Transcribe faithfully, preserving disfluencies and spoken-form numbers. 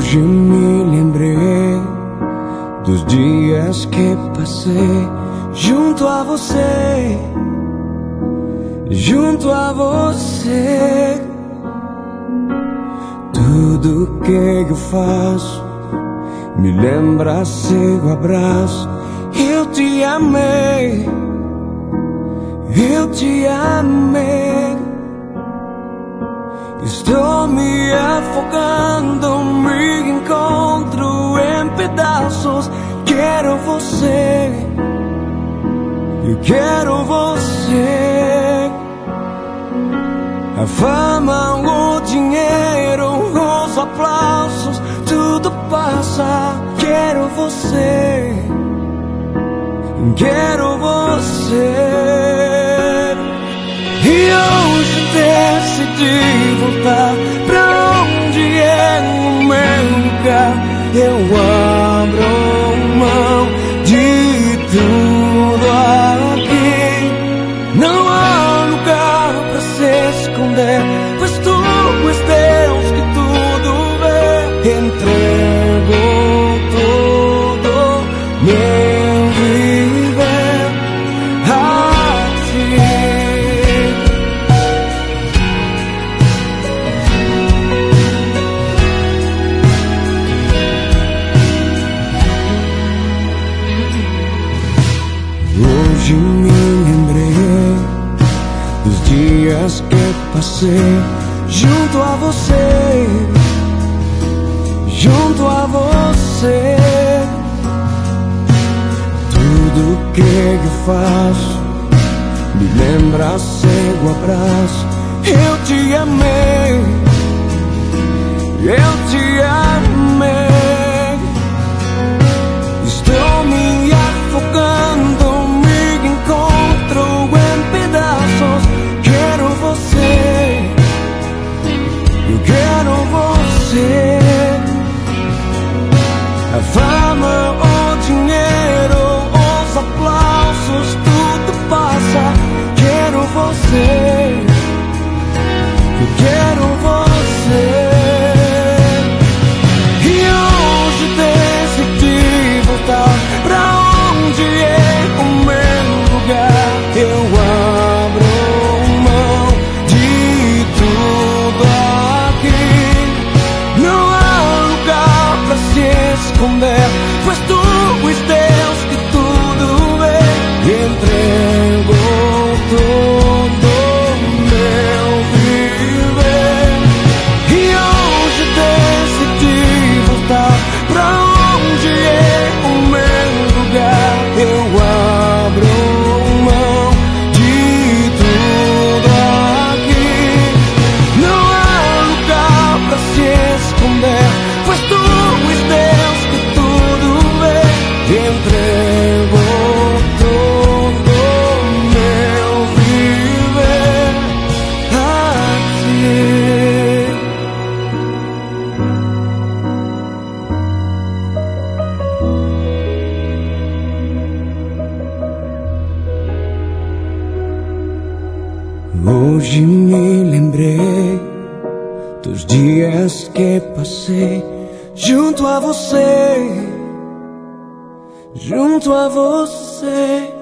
Hoje me lembrei dos dias que passei junto a você, junto a você. Tudo que eu faço me lembra seu abraço. Eu te amei, eu te amei. Estou me afogando, me encontro em pedaços. Quero você, eu quero você. A fama, o dinheiro, os aplausos, tudo passa. Quero você, quero você. E hoje decidi voltar pra onde é o meu lugar. Eu abro mão de tudo aqui. Não há lugar pra se esconder, pois tu és Deus que tudo vê. Entrego todo meu viver a ti. Hoje me lembrei dos dias que passei junto a você, junto a você. Tudo que eu faço me lembra seu abraço. Eu te amei, eu te amei. Estou me afogando, me encontro em pedaços. Quero você, eu quero você. A fama, o dinheiro, os aplausos, tudo passa. Quero você, eu quero você. E hoje decidi voltar pra onde é o meu lugar. Eu abro mão de tudo aqui. Não há lugar pra se esconder, pois tu és Deus que tudo vê. Entrego todo meu viver. E hoje decidi voltar pra onde é o meu lugar. Eu abro mão de tudo aqui. Não há lugar pra se esconder, pois tu és Deus que tudo vê. Entrego todo meu viver a ti. Hoje me lembrei dos dias que passei junto a você, junto a você.